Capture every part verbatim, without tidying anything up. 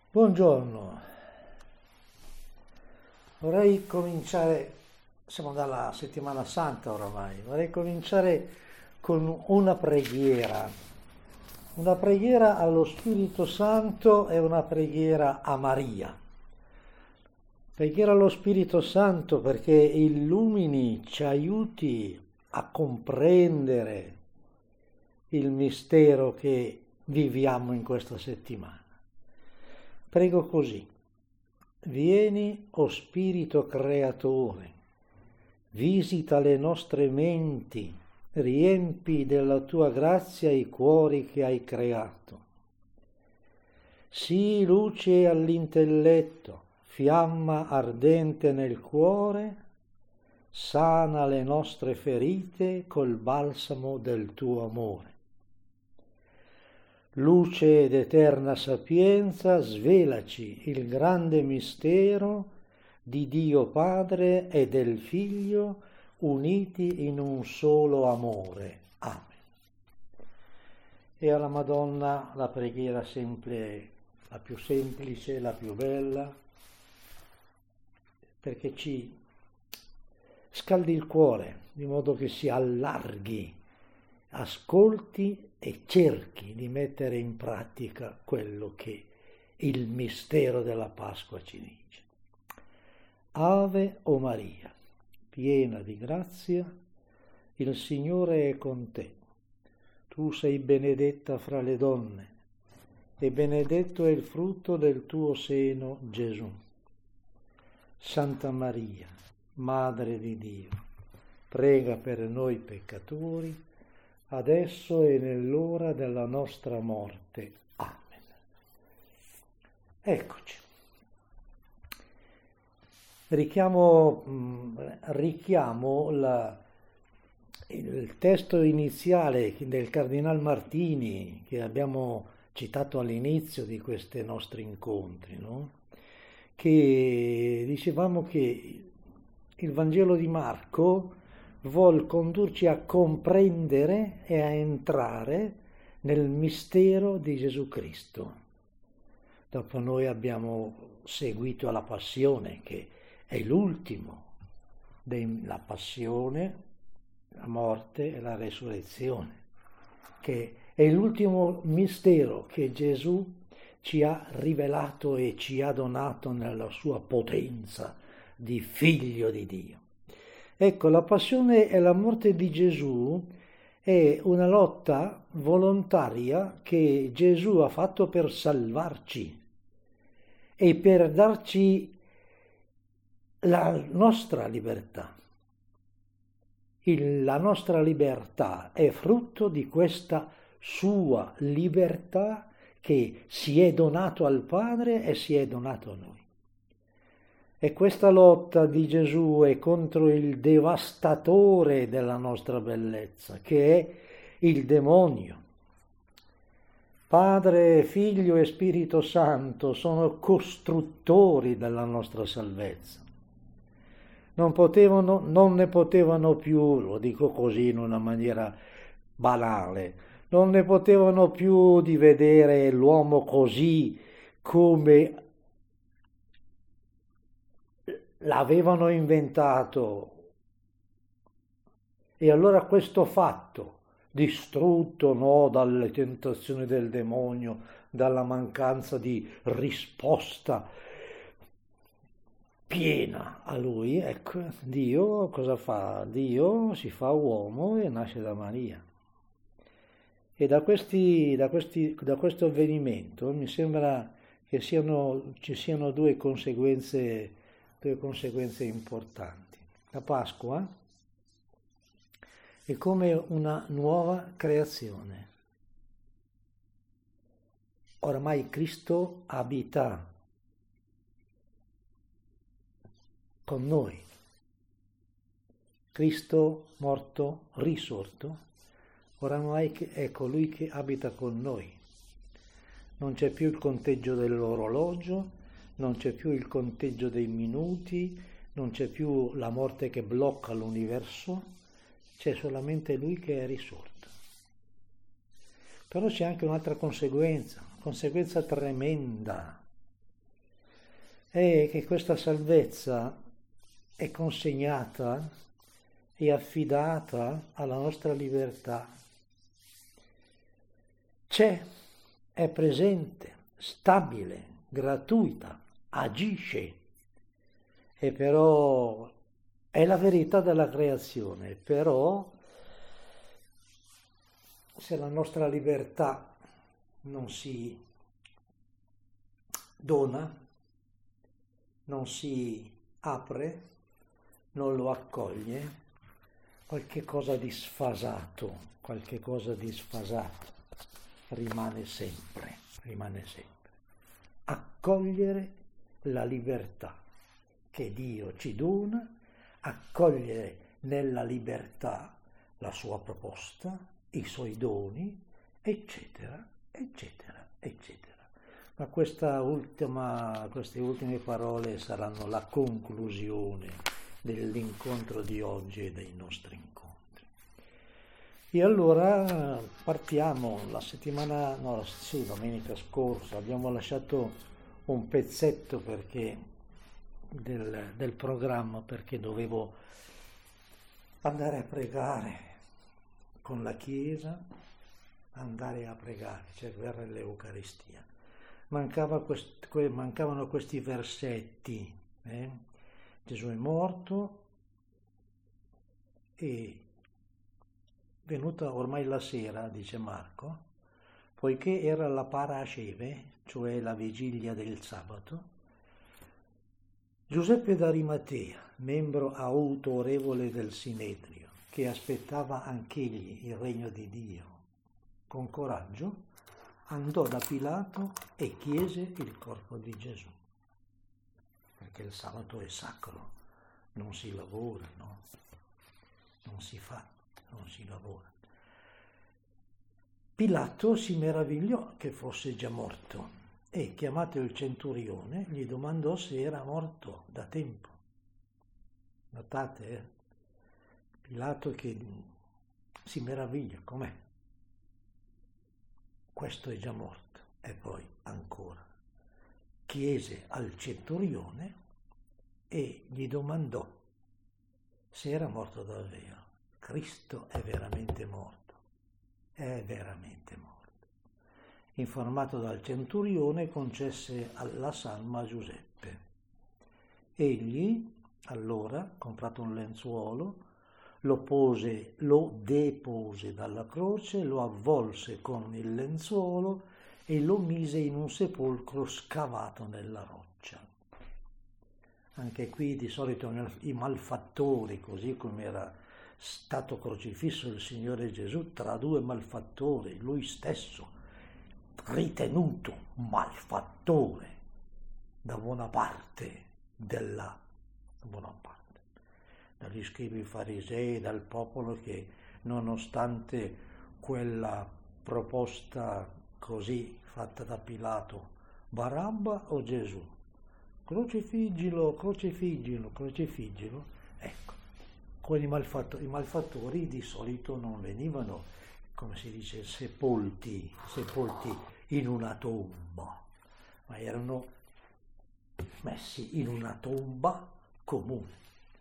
Buongiorno, vorrei cominciare, siamo dalla settimana santa oramai, vorrei cominciare con una preghiera, una preghiera allo Spirito Santo e una preghiera a Maria. Preghiera allo Spirito Santo perché illumini, ci aiuti a comprendere il mistero che viviamo in questa settimana. Prego così: vieni, o Spirito Creatore, visita le nostre menti, riempi della tua grazia i cuori che hai creato. Sii luce all'intelletto, fiamma ardente nel cuore, sana le nostre ferite col balsamo del tuo amore. Luce ed eterna sapienza, svelaci il grande mistero di Dio Padre e del Figlio uniti in un solo amore. Amen. E alla Madonna la preghiera sempre la più semplice, la più bella, perché ci scaldi il cuore, di modo che si allarghi, ascolti e cerchi di mettere in pratica quello che il mistero della Pasqua ci dice. Ave o Maria, piena di grazia, il Signore è con te. Tu sei benedetta fra le donne, e benedetto è il frutto del tuo seno, Gesù. Santa Maria, Madre di Dio, prega per noi peccatori, adesso e nell'ora della nostra morte. Amen. Eccoci. Richiamo, richiamo la, il testo iniziale del Cardinal Martini che abbiamo citato all'inizio di questi nostri incontri, no? Che dicevamo che il Vangelo di Marco vuol condurci a comprendere e a entrare nel mistero di Gesù Cristo. Dopo noi abbiamo seguito la passione, che è l'ultimo, la passione, la morte e la resurrezione, che è l'ultimo mistero che Gesù ci ha rivelato e ci ha donato nella sua potenza di Figlio di Dio. Ecco, la passione e la morte di Gesù è una lotta volontaria che Gesù ha fatto per salvarci e per darci la nostra libertà. Il, la nostra libertà è frutto di questa sua libertà che si è donato al Padre e si è donato a noi. E questa lotta di Gesù è contro il devastatore della nostra bellezza, che è il demonio. Padre, Figlio e Spirito Santo sono costruttori della nostra salvezza. Non potevano, non ne potevano più, lo dico così in una maniera banale, non ne potevano più di vedere l'uomo così come l'avevano inventato. E allora questo fatto, distrutto no, dalle tentazioni del demonio, dalla mancanza di risposta piena a lui, ecco, Dio cosa fa? Dio si fa uomo e nasce da Maria. E da, questi, da, questi, da questo avvenimento mi sembra che siano, ci siano due conseguenze due conseguenze importanti. La Pasqua è come una nuova creazione. Oramai Cristo abita con noi. Cristo morto, risorto, oramai è colui che abita con noi. Non c'è più il conteggio dell'orologio, non c'è più il conteggio dei minuti, non c'è più la morte che blocca l'universo, c'è solamente Lui che è risorto. Però c'è anche un'altra conseguenza, conseguenza tremenda, è che questa salvezza è consegnata e affidata alla nostra libertà. C'è, è presente, stabile, gratuita, agisce, e però è la verità della creazione. Però se la nostra libertà non si dona, non si apre, non lo accoglie, qualche cosa di sfasato, qualche cosa di sfasato rimane sempre, rimane sempre. Accogliere la libertà che Dio ci dona, accogliere nella libertà la sua proposta, i suoi doni, eccetera, eccetera, eccetera. Ma questa ultima, queste ultime parole saranno la conclusione dell'incontro di oggi e dei nostri incontri. E allora partiamo. La settimana, no, sì, domenica scorsa abbiamo lasciato un pezzetto perché del, del programma, perché dovevo andare a pregare con la Chiesa, andare a pregare, cioè per l'Eucaristia. Mancava quest, que, mancavano questi versetti. Eh? Gesù è morto e venuta ormai la sera, dice Marco, poiché era la Parasceve, cioè la vigilia del sabato, Giuseppe d'Arimatea, membro autorevole del Sinedrio, che aspettava anch'egli il regno di Dio, con coraggio andò da Pilato e chiese il corpo di Gesù, perché il sabato è sacro, non si lavora, no? Non si fa, non si lavora. Pilato si meravigliò che fosse già morto e, chiamato il centurione, gli domandò se era morto da tempo. Notate, eh? Pilato che si meraviglia, com'è? Questo è già morto. E poi ancora chiese al centurione e gli domandò se era morto davvero. Cristo è veramente morto, è veramente morto. Informato dal centurione, concesse la salma a Giuseppe. Egli, allora, comprato un lenzuolo, lo pose, lo depose dalla croce, lo avvolse con il lenzuolo e lo mise in un sepolcro scavato nella roccia. Anche qui di solito i malfattori, così come era stato crocifisso il Signore Gesù tra due malfattori, lui stesso ritenuto malfattore da buona parte della buona parte dagli scribi farisei, dal popolo che, nonostante quella proposta così fatta da Pilato, Barabba o Gesù? Crocifiggilo, crocifiggilo, crocifiggilo. Ecco, con i malfattori, i malfattori di solito non venivano, come si dice, sepolti, sepolti in una tomba, ma erano messi in una tomba comune.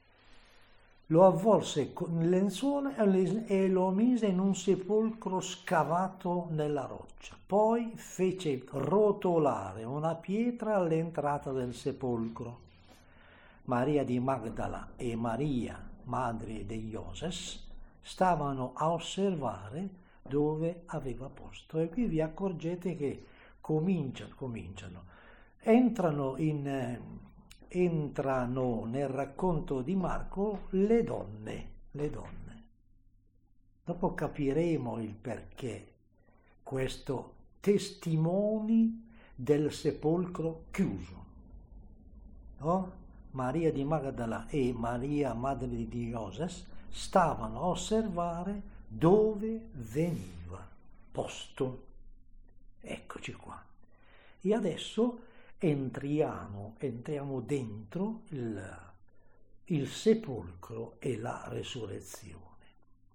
Lo avvolse con il lenzuolo e lo mise in un sepolcro scavato nella roccia. Poi fece rotolare una pietra all'entrata del sepolcro. Maria di Magdala e Maria, madre di Ioses, stavano a osservare dove aveva posto. E qui vi accorgete che cominciano, cominciano, entrano in... entrano nel racconto di Marco le donne, le donne. Dopo capiremo il perché questo testimoni del sepolcro chiuso, no? Maria di Magdala e Maria, madre di Ioses, stavano a osservare dove veniva posto. Eccoci qua. E adesso entriamo, entriamo dentro il, il sepolcro e la resurrezione.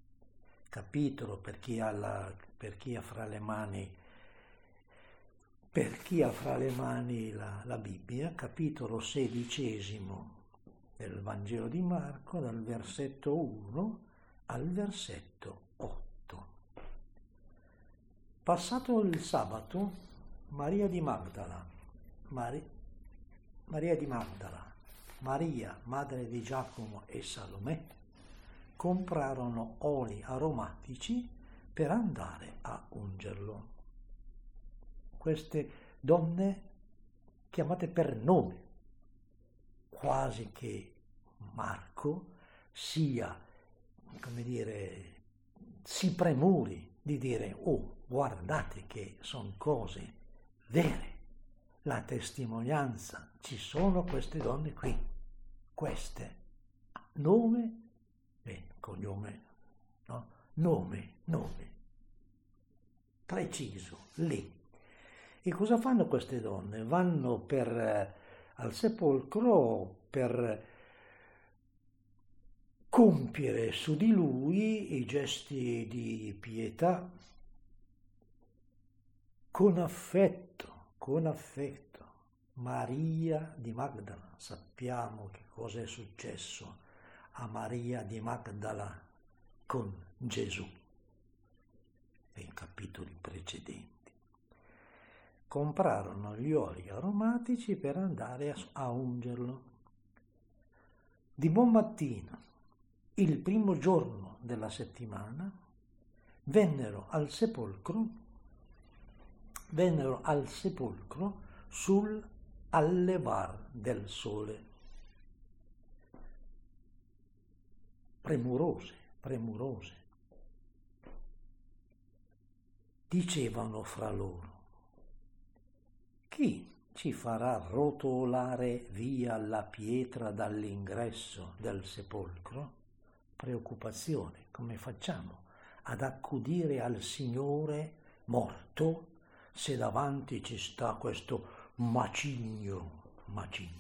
Capitolo per chi ha, la, per chi ha fra le mani Per chi ha fra le mani la, la Bibbia, capitolo sedicesimo del Vangelo di Marco, dal versetto uno al versetto otto. Passato il sabato, Maria di Magdala, Mari, Maria di Magdala, Maria, madre di Giacomo e Salomè, comprarono oli aromatici per andare a ungerlo. Queste donne chiamate per nome, quasi che Marco sia, come dire, si premuri di dire: oh, guardate che sono cose vere, la testimonianza, ci sono queste donne qui, queste, nome, bene, cognome, no? Nome, nome, preciso, lì. E cosa fanno queste donne? Vanno per, eh, al sepolcro per compiere su di lui i gesti di pietà con affetto, con affetto. Maria di Magdala, sappiamo che cosa è successo a Maria di Magdala con Gesù nei capitoli precedenti. Comprarono gli oli aromatici per andare a, a ungerlo. Di buon mattino, il primo giorno della settimana, vennero al sepolcro, vennero al sepolcro sul allevar del sole. Premurose, premurose. Dicevano fra loro: chi ci farà rotolare via la pietra dall'ingresso del sepolcro? Preoccupazione, come facciamo ad accudire al Signore morto se davanti ci sta questo macigno, macigno?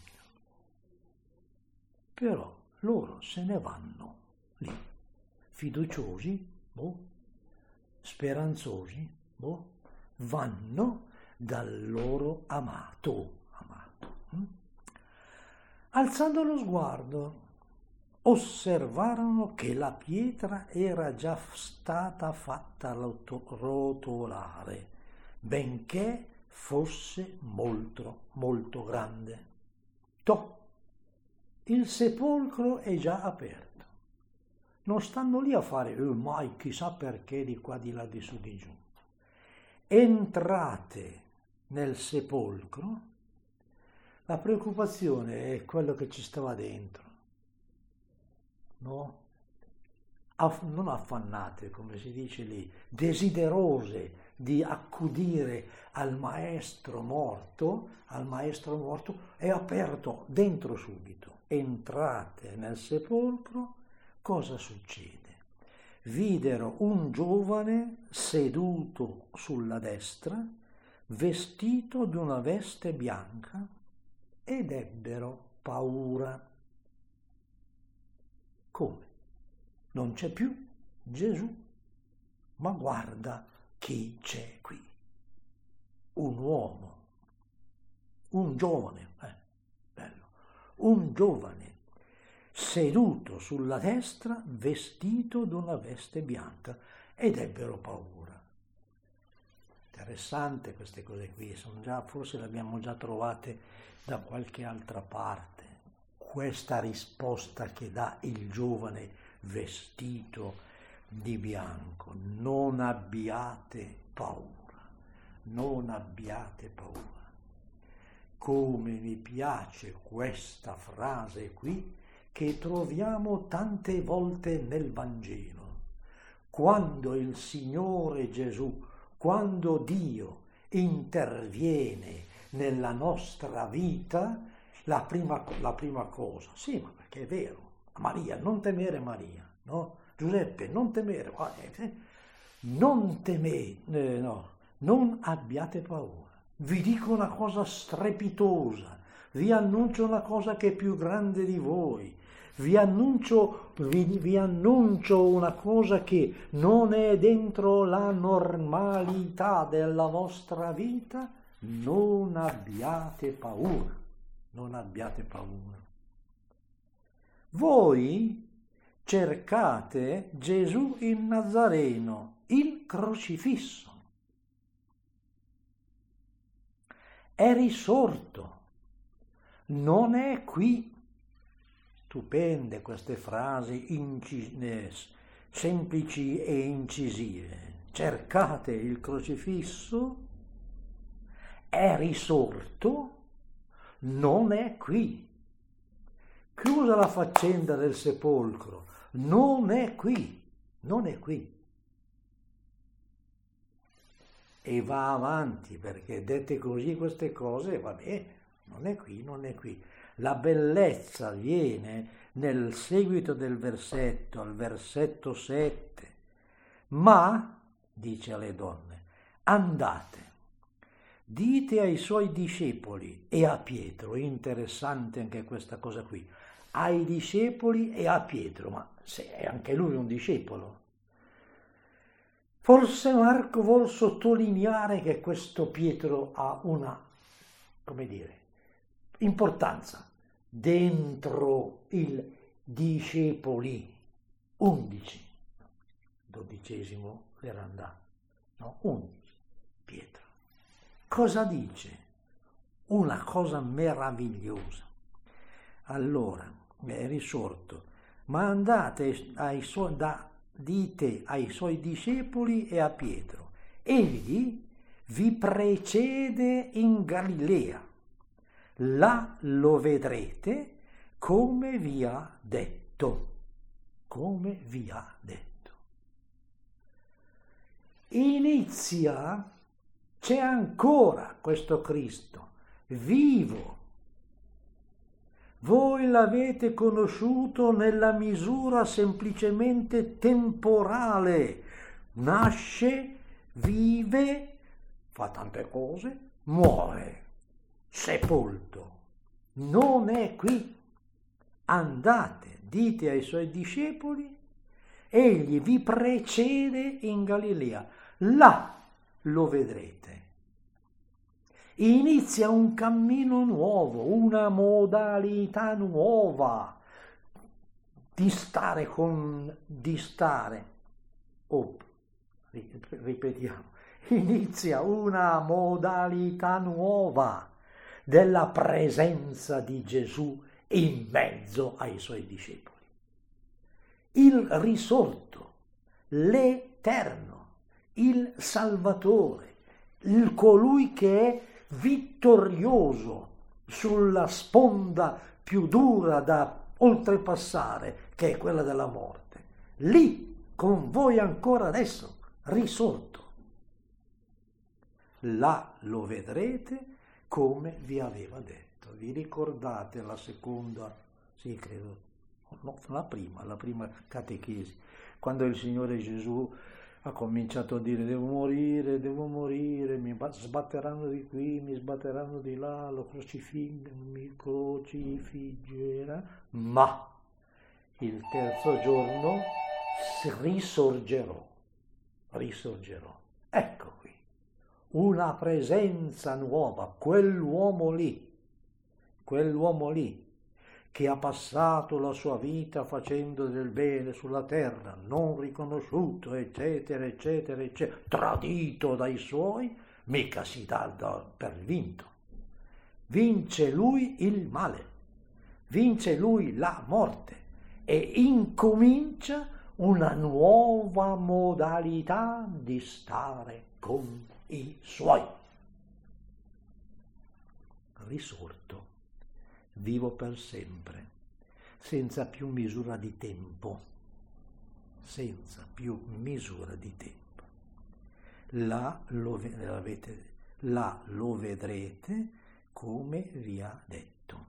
Però loro se ne vanno lì, fiduciosi, boh, speranzosi, boh, vanno dal loro amato, amato. Hm? Alzando lo sguardo, osservarono che la pietra era già stata fatta rotolare, benché fosse molto, molto grande. Toh, il sepolcro è già aperto. Non stanno lì a fare, oh, mai chissà perché di qua, di là, di su, di giù. Entrate nel sepolcro, la preoccupazione è quello che ci stava dentro, no? Aff- non affannate, come si dice lì, desiderose di accudire al maestro morto, al maestro morto, è aperto dentro subito. Entrate nel sepolcro, cosa succede? Videro un giovane seduto sulla destra, vestito di una veste bianca, ed ebbero paura. Come? Non c'è più Gesù, ma guarda chi c'è qui. Un uomo, un giovane, eh, bello, un giovane seduto sulla destra, vestito di una veste bianca, ed ebbero paura. Interessante queste cose qui, sono già, forse le abbiamo già trovate da qualche altra parte. Questa risposta che dà il giovane vestito di bianco: non abbiate paura, non abbiate paura. Come mi piace questa frase qui, che troviamo tante volte nel Vangelo. Quando il Signore Gesù, quando Dio interviene nella nostra vita, la prima, la prima cosa, sì, ma perché è vero, Maria, non temere Maria, no? Giuseppe, non temere, non temete, no, non abbiate paura. Vi dico una cosa strepitosa, vi annuncio una cosa che è più grande di voi, vi annuncio, vi, vi annuncio una cosa che non è dentro la normalità della vostra vita, non abbiate paura, non abbiate paura. Voi cercate Gesù il Nazareno, il crocifisso. È risorto, non è qui. Stupende queste frasi incis- semplici e incisive. Cercate il crocifisso, è risorto, non è qui. Chiusa la faccenda del sepolcro, non è qui, non è qui. E va avanti, perché dette così queste cose, vabbè, non è qui, non è qui. La bellezza viene nel seguito del versetto, al versetto sette. Ma, dice alle donne, andate, dite ai suoi discepoli e a Pietro, interessante anche questa cosa qui, ai discepoli e a Pietro, ma se è anche lui un discepolo. Forse Marco vuol sottolineare che questo Pietro ha una, come dire, importanza dentro il discepoli, undici, dodicesimo era andato, no, undici, Pietro. Cosa dice? Una cosa meravigliosa. Allora, è risorto, ma andate ai suoi, da, dite ai suoi discepoli e a Pietro, egli vi precede in Galilea, là lo vedrete come vi ha detto, come vi ha detto. Inizia, c'è ancora questo Cristo, vivo. Voi l'avete conosciuto nella misura semplicemente temporale, nasce, vive, fa tante cose, muore, sepolto. Non è qui. Andate, dite ai suoi discepoli, egli vi precede in Galilea, là lo vedrete. Inizia un cammino nuovo, una modalità nuova di stare con di stare. Oh, ripetiamo, inizia una modalità nuova della presenza di Gesù in mezzo ai suoi discepoli. Il risorto, l'Eterno, il Salvatore, il colui che è vittorioso sulla sponda più dura da oltrepassare, che è quella della morte. Lì, con voi ancora adesso, risorto. Là lo vedrete come vi aveva detto. Vi ricordate la seconda, sì credo, no, la prima, la prima catechesi, quando il Signore Gesù ha cominciato a dire devo morire, devo morire, mi sbatteranno di qui, mi sbatteranno di là, lo crocifig- mi crocifiggerà, ma il terzo giorno risorgerò, risorgerò. Ecco qui, una presenza nuova, quell'uomo lì, quell'uomo lì, che ha passato la sua vita facendo del bene sulla terra, non riconosciuto, eccetera, eccetera, eccetera, tradito dai suoi, mica si dà per vinto. Vince lui il male, vince lui la morte e incomincia una nuova modalità di stare con i suoi. Risorto, vivo per sempre, senza più misura di tempo, senza più misura di tempo. Là lo, avete, là lo vedrete come vi ha detto.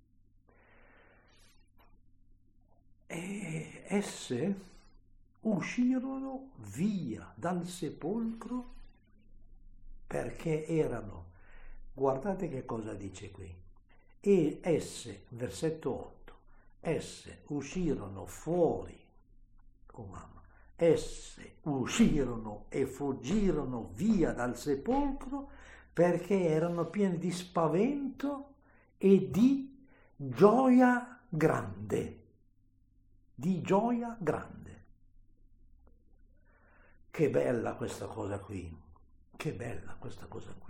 E esse uscirono via dal sepolcro perché erano, guardate che cosa dice qui, e esse, versetto otto, esse uscirono fuori, oh mamma, esse uscirono e fuggirono via dal sepolcro perché erano pieni di spavento e di gioia grande, di gioia grande. Che bella questa cosa qui, che bella questa cosa qui.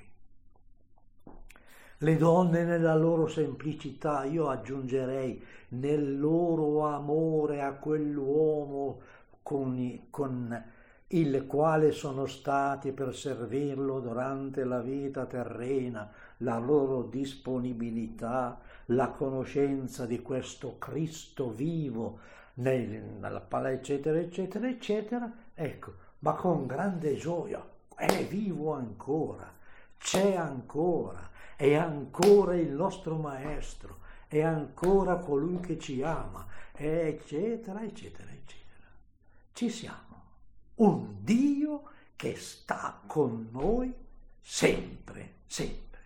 Le donne nella loro semplicità, io aggiungerei nel loro amore a quell'uomo con, con il quale sono stati per servirlo durante la vita terrena, la loro disponibilità, la conoscenza di questo Cristo vivo, nella pala eccetera eccetera eccetera, ecco, ma con grande gioia, è vivo ancora, c'è ancora, è ancora il nostro Maestro, è ancora colui che ci ama, eccetera eccetera eccetera. Ci siamo. Un Dio che sta con noi sempre, sempre.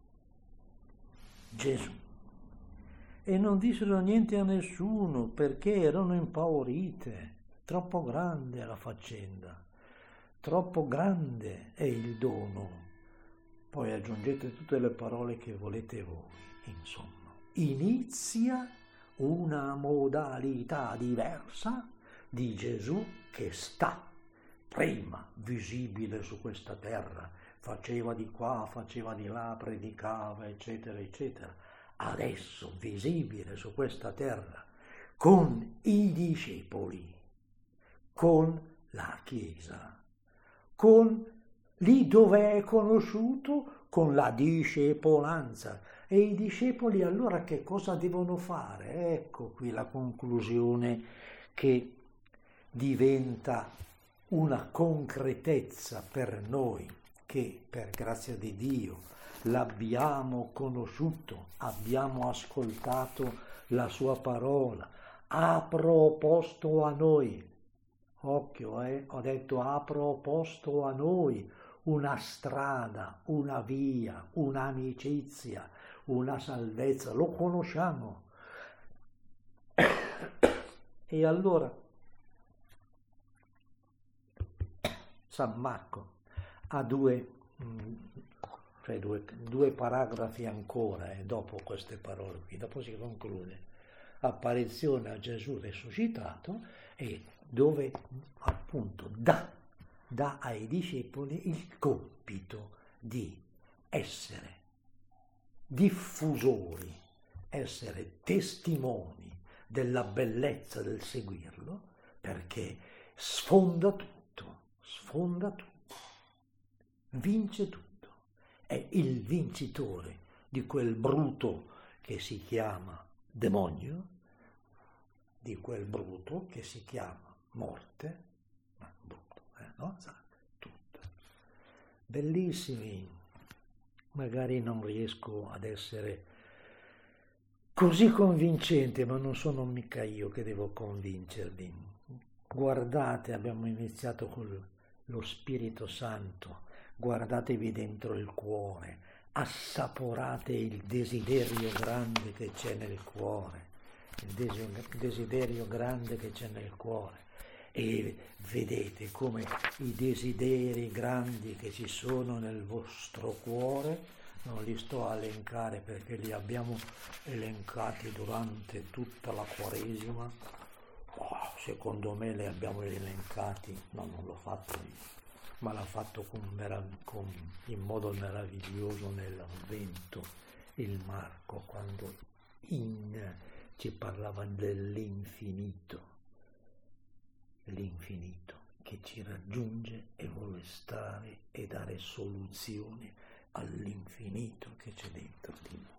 Gesù. E non dissero niente a nessuno perché erano impaurite. Troppo grande è la faccenda, troppo grande è il dono. Poi aggiungete tutte le parole che volete voi, insomma. Inizia una modalità diversa di Gesù che sta prima visibile su questa terra, faceva di qua, faceva di là, predicava, eccetera, eccetera. Adesso visibile su questa terra con i discepoli, con la Chiesa, con lì dove è conosciuto, con la discepolanza. E i discepoli allora che cosa devono fare? Ecco qui la conclusione che diventa una concretezza per noi che per grazia di Dio l'abbiamo conosciuto, abbiamo ascoltato la sua parola, ha proposto a noi, occhio, eh, ho detto ha proposto a noi una strada, una via, un'amicizia, una salvezza, lo conosciamo. E allora San Marco ha due, cioè due, due paragrafi ancora eh, dopo queste parole qui, dopo si conclude. Apparizione a Gesù risuscitato e dove appunto dà, dà ai discepoli il compito di essere diffusori, essere testimoni della bellezza del seguirlo, perché sfonda tutto, sfonda tutto, vince tutto, è il vincitore di quel bruto che si chiama demonio, di quel bruto che si chiama morte, ma brutto, eh, no? Tutto. Bellissimi, magari non riesco ad essere così convincente, ma non sono mica io che devo convincervi. Guardate, abbiamo iniziato con lo Spirito Santo, guardatevi dentro il cuore, assaporate il desiderio grande che c'è nel cuore, il desiderio grande che c'è nel cuore e vedete come i desideri grandi che ci sono nel vostro cuore, non li sto a elencare perché li abbiamo elencati durante tutta la Quaresima, oh, secondo me li abbiamo elencati, no, non l'ho fatto io, ma l'ha fatto con merav- con, in modo meraviglioso nell'Avvento il Marco, quando in, ci parlava dell'infinito, l'infinito che ci raggiunge e vuole stare e dare soluzione all'infinito che c'è dentro di noi.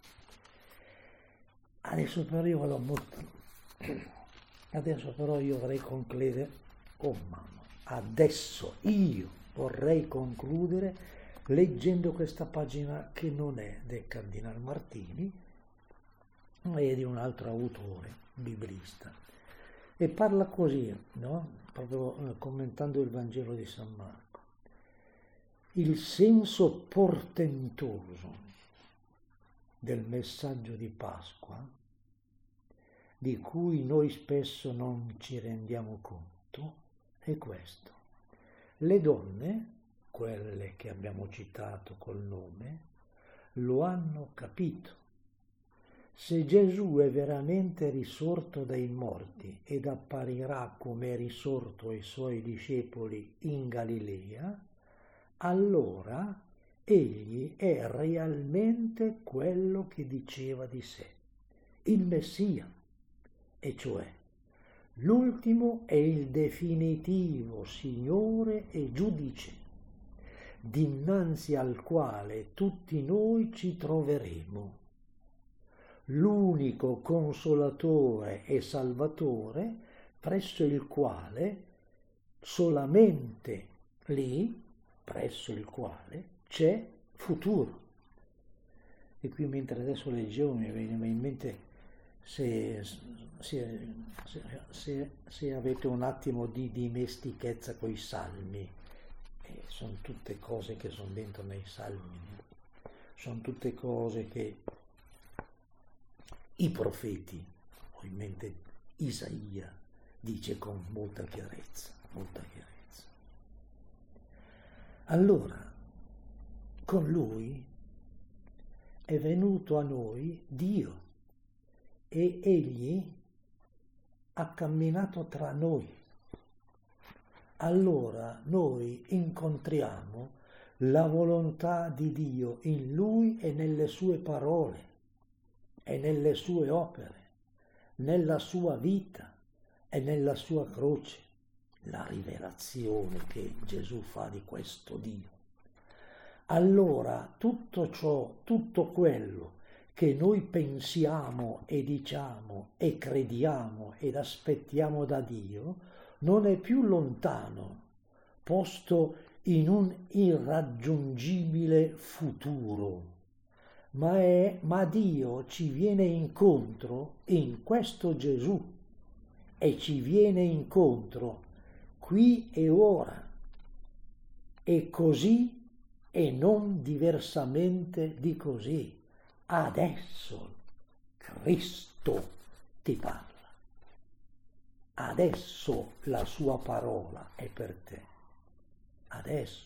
Adesso però io vado molto, adesso però io vorrei concludere, oh mamma, adesso io vorrei concludere leggendo questa pagina che non è del Cardinal Martini, ma è di un altro autore, biblista, e parla così, no? Proprio commentando il Vangelo di San Marco. Il senso portentoso del messaggio di Pasqua, di cui noi spesso non ci rendiamo conto, è questo. Le donne quelle che abbiamo citato col nome, lo hanno capito. Se Gesù è veramente risorto dai morti ed apparirà come è risorto ai suoi discepoli in Galilea, allora egli è realmente quello che diceva di sé, il Messia, e cioè l'ultimo e il definitivo Signore e Giudice, dinanzi al quale tutti noi ci troveremo. L'unico Consolatore e Salvatore presso il quale, solamente lì, presso il quale c'è futuro. E qui mentre adesso leggevo mi veniva in mente se, se, se, se avete un attimo di dimestichezza con i salmi, eh, sono tutte cose che sono dentro nei salmi, sono tutte cose che i profeti, ho in mente Isaia, dice con molta chiarezza, molta chiarezza. Allora, con lui è venuto a noi Dio e egli ha camminato tra noi. Allora noi incontriamo la volontà di Dio in lui e nelle sue parole e nelle sue opere, nella sua vita e nella sua croce, la rivelazione che Gesù fa di questo Dio. Allora tutto ciò, tutto quello che noi pensiamo e diciamo e crediamo ed aspettiamo da Dio non è più lontano, posto in un irraggiungibile futuro. Ma, è, ma Dio ci viene incontro in questo Gesù e ci viene incontro qui e ora, e così e non diversamente di così. Adesso Cristo ti parla, adesso la sua parola è per te, adesso.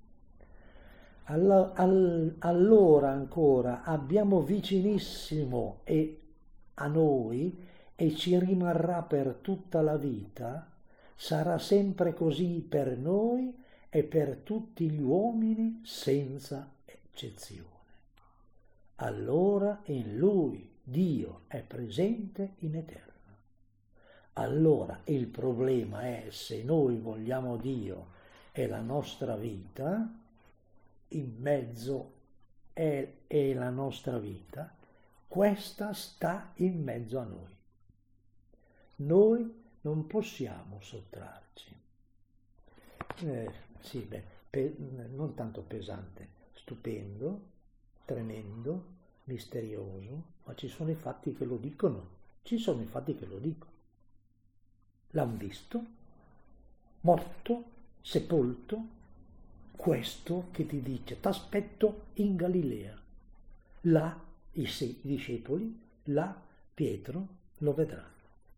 Allora ancora abbiamo vicinissimo e a noi e ci rimarrà per tutta la vita, sarà sempre così per noi e per tutti gli uomini senza eccezione. Allora in lui Dio è presente in eterno. Allora il problema è se noi vogliamo Dio e la nostra vita, in mezzo è, è la nostra vita, questa sta in mezzo a noi. Noi non possiamo sottrarci. Eh, sì, beh, pe- non tanto pesante, stupendo, tremendo, misterioso, ma ci sono i fatti che lo dicono, ci sono i fatti che lo dicono. L'hanno visto, morto, sepolto, questo che ti dice, t'aspetto in Galilea. Là i, se- i discepoli, là Pietro lo vedranno.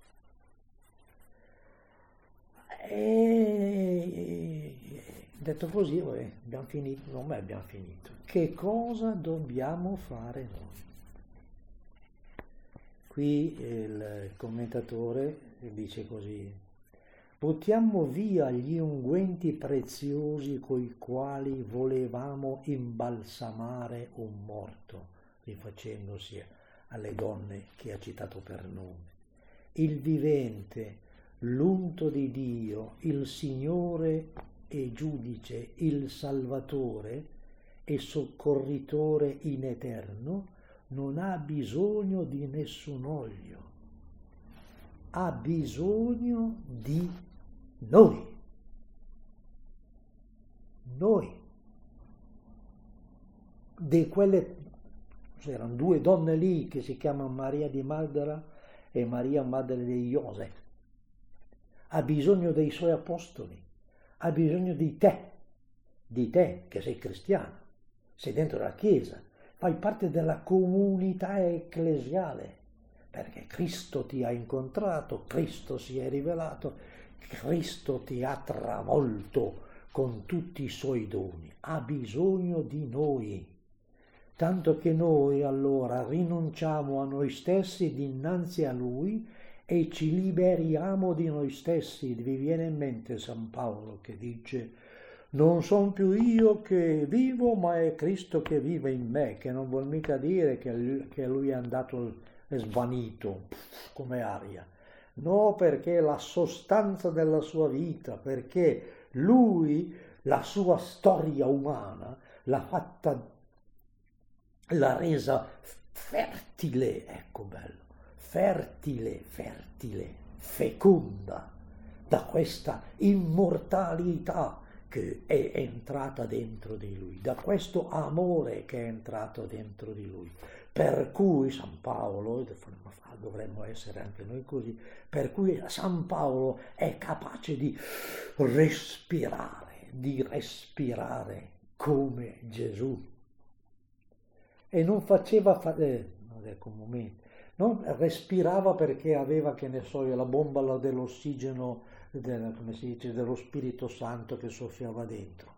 E detto così, vabbè, abbiamo finito, non è abbiamo finito. Che cosa dobbiamo fare noi? Qui il commentatore dice così: buttiamo via gli unguenti preziosi coi quali volevamo imbalsamare un morto, rifacendosi alle donne che ha citato per nome. Il vivente, l'unto di Dio, il Signore e Giudice, il Salvatore e Soccorritore in eterno, non ha bisogno di nessun olio, ha bisogno di noi. Noi. Di quelle, c'erano due donne lì che si chiamano Maria di Magdala e Maria Madre di Iosef. Ha bisogno dei suoi apostoli, ha bisogno di te, di te che sei cristiano, sei dentro la Chiesa, fai parte della comunità ecclesiale, perché Cristo ti ha incontrato, Cristo si è rivelato, Cristo ti ha travolto con tutti i suoi doni, ha bisogno di noi, tanto che noi allora rinunciamo a noi stessi dinanzi a Lui e ci liberiamo di noi stessi. Vi viene in mente San Paolo che dice: non sono più io che vivo, ma è Cristo che vive in me, che non vuol mica dire che lui, che lui è andato, è svanito come aria. No, perché la sostanza della sua vita, perché lui, la sua storia umana, l'ha fatta, l'ha resa fertile, ecco bello, fertile, fertile, feconda, da questa immortalità che è entrata dentro di lui, da questo amore che è entrato dentro di lui. Per cui San Paolo, dovremmo essere anche noi così, per cui San Paolo è capace di respirare, di respirare come Gesù. E non faceva, fa- eh, non ecco un momento, non respirava perché aveva, che ne so io, la bombola dell'ossigeno, del, come si dice, dello Spirito Santo che soffiava dentro.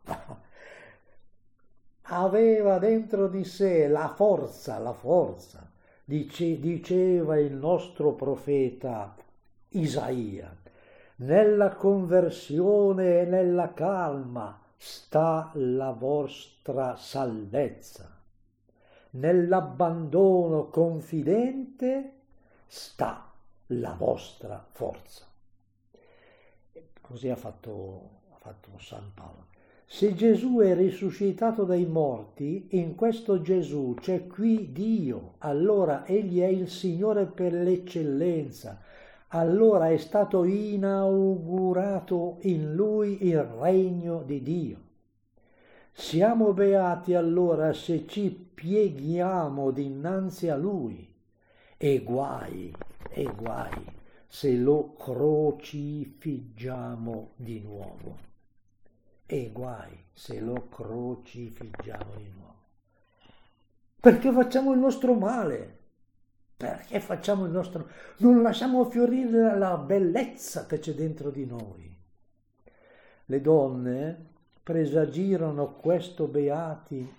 Aveva dentro di sé la forza, la forza, dice, diceva il nostro profeta Isaia, nella conversione e nella calma sta la vostra salvezza, nell'abbandono confidente sta la vostra forza. Così ha fatto, ha fatto San Paolo. Se Gesù è risuscitato dai morti, in questo Gesù c'è qui Dio, allora Egli è il Signore per l'eccellenza, allora è stato inaugurato in Lui il regno di Dio. Siamo beati allora se ci pieghiamo dinanzi a Lui, e guai, e guai se lo crocifiggiamo di nuovo. E guai se lo crocifiggiamo di nuovo. Perché facciamo il nostro male? Perché facciamo il nostro... non lasciamo fiorire la bellezza che c'è dentro di noi. Le donne presagirono questo beati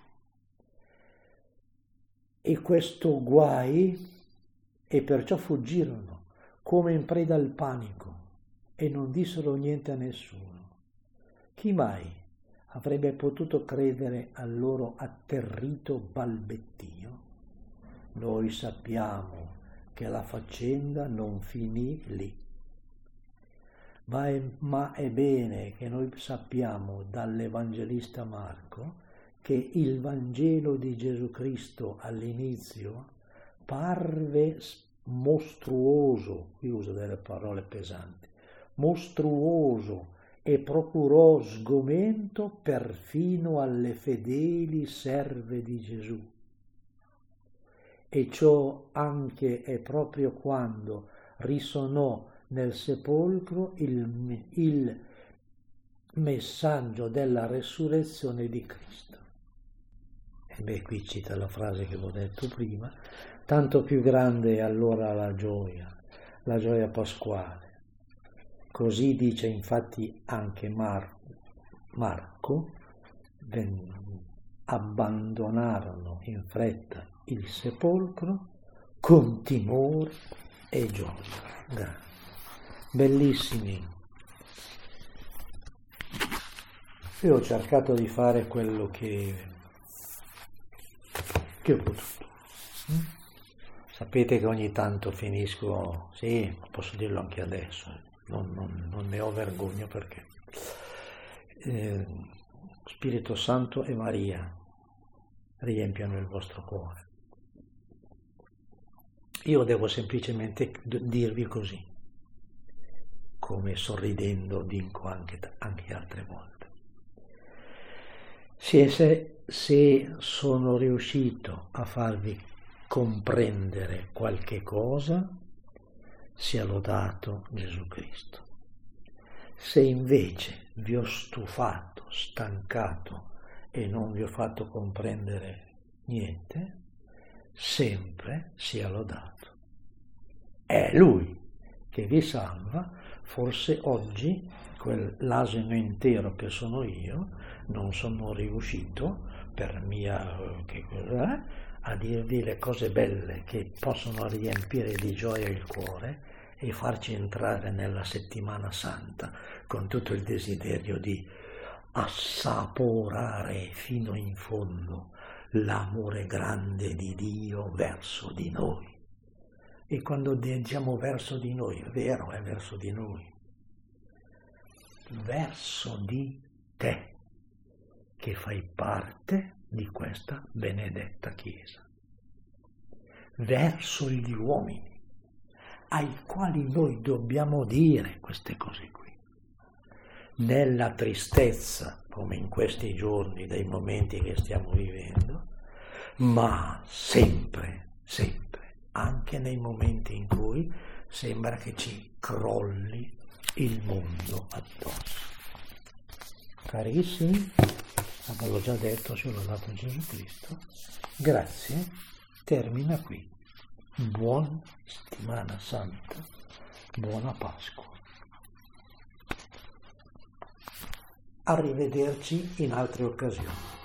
e questo guai e perciò fuggirono come in preda al panico e non dissero niente a nessuno. Chi mai avrebbe potuto credere al loro atterrito balbettio? Noi sappiamo che la faccenda non finì lì, ma è, ma è bene che noi sappiamo dall'Evangelista Marco che il Vangelo di Gesù Cristo all'inizio parve mostruoso, qui uso delle parole pesanti, mostruoso, e procurò sgomento perfino alle fedeli serve di Gesù. E ciò anche è proprio quando risonò nel sepolcro il, il messaggio della resurrezione di Cristo. E beh, qui cita la frase che ho detto prima, tanto più grande è allora la gioia, la gioia pasquale. Così dice infatti anche Mar- Marco, abbandonarono in fretta il sepolcro con timore e gioia. Bellissimi. Io ho cercato di fare quello che, che ho potuto. Sapete che ogni tanto finisco, sì, posso dirlo anche adesso, Non, non, non ne ho vergogna perché eh, Spirito Santo e Maria riempiano il vostro cuore. Io devo semplicemente dirvi così, come sorridendo dico anche, anche altre volte. Se, se, se sono riuscito a farvi comprendere qualche cosa, sia lodato Gesù Cristo. Se invece vi ho stufato, stancato e non vi ho fatto comprendere niente, sempre sia lodato. È Lui che vi salva, forse oggi quell'asino intero che sono io, non sono riuscito per mia che cos'è, a dirvi le cose belle che possono riempire di gioia il cuore e farci entrare nella settimana santa con tutto il desiderio di assaporare fino in fondo l'amore grande di Dio verso di noi. E quando diciamo verso di noi, è vero, è verso di noi, verso di te, che fai parte di questa benedetta Chiesa, verso gli uomini, ai quali noi dobbiamo dire queste cose qui. Nella tristezza, come in questi giorni, dei momenti che stiamo vivendo, ma sempre, sempre, anche nei momenti in cui sembra che ci crolli il mondo addosso. Carissimi, avevo già detto, ci ho lodato Gesù Cristo, grazie, termina qui. Buona settimana santa, buona Pasqua. Arrivederci in altre occasioni.